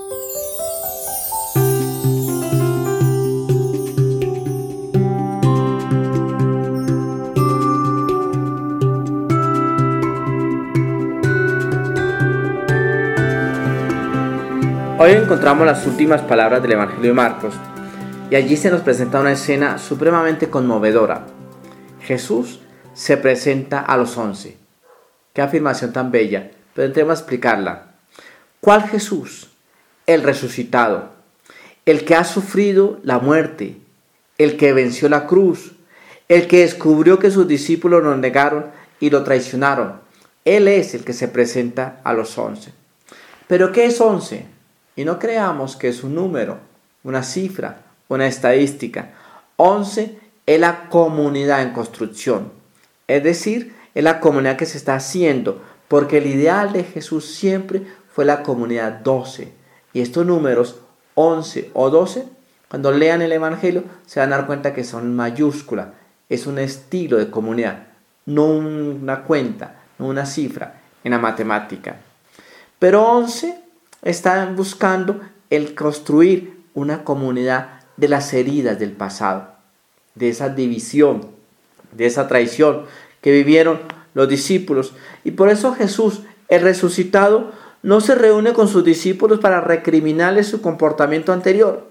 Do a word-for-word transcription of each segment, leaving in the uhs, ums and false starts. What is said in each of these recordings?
Hoy encontramos las últimas palabras del Evangelio de Marcos y allí se nos presenta una escena supremamente conmovedora. Jesús se presenta a los once. Qué afirmación tan bella, pero entremos a explicarla. ¿Cuál Jesús? El resucitado, el que ha sufrido la muerte, el que venció la cruz, el que descubrió que sus discípulos lo negaron y lo traicionaron. Él es el que se presenta a los once. ¿Pero qué es once? Y no creamos que es un número, una cifra, una estadística. once es la comunidad en construcción. Es decir, es la comunidad que se está haciendo. Porque el ideal de Jesús siempre fue la comunidad doce. Y estos números, once o doce, cuando lean el Evangelio, se van a dar cuenta que son mayúsculas. Es un estilo de comunidad, no una cuenta, no una cifra en la matemática. Pero once están buscando el construir una comunidad de las heridas del pasado, de esa división, de esa traición que vivieron los discípulos. Y por eso Jesús, el resucitado, no se reúne con sus discípulos para recriminarles su comportamiento anterior.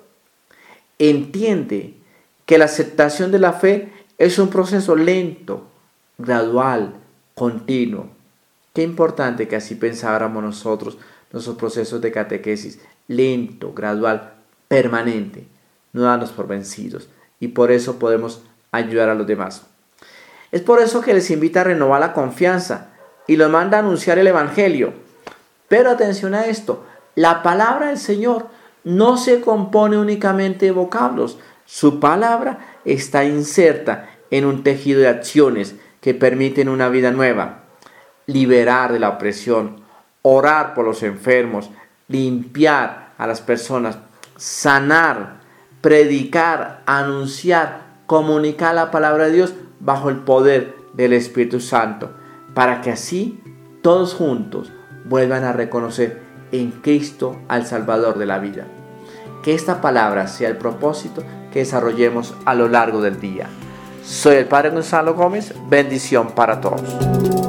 Entiende que la aceptación de la fe es un proceso lento, gradual, continuo. Qué importante que así pensáramos nosotros nuestros procesos de catequesis, lento, gradual, permanente, no darnos por vencidos, y por eso podemos ayudar a los demás. Es por eso que les invita a renovar la confianza y los manda a anunciar el Evangelio. Pero atención a esto, la palabra del Señor no se compone únicamente de vocablos, su palabra está inserta en un tejido de acciones que permiten una vida nueva, liberar de la opresión, orar por los enfermos, limpiar a las personas, sanar, predicar, anunciar, comunicar la palabra de Dios bajo el poder del Espíritu Santo, para que así todos juntos vuelvan a reconocer en Cristo al Salvador de la vida. Que esta palabra sea el propósito que desarrollemos a lo largo del día. Soy el Padre Gonzalo Gómez, bendición para todos.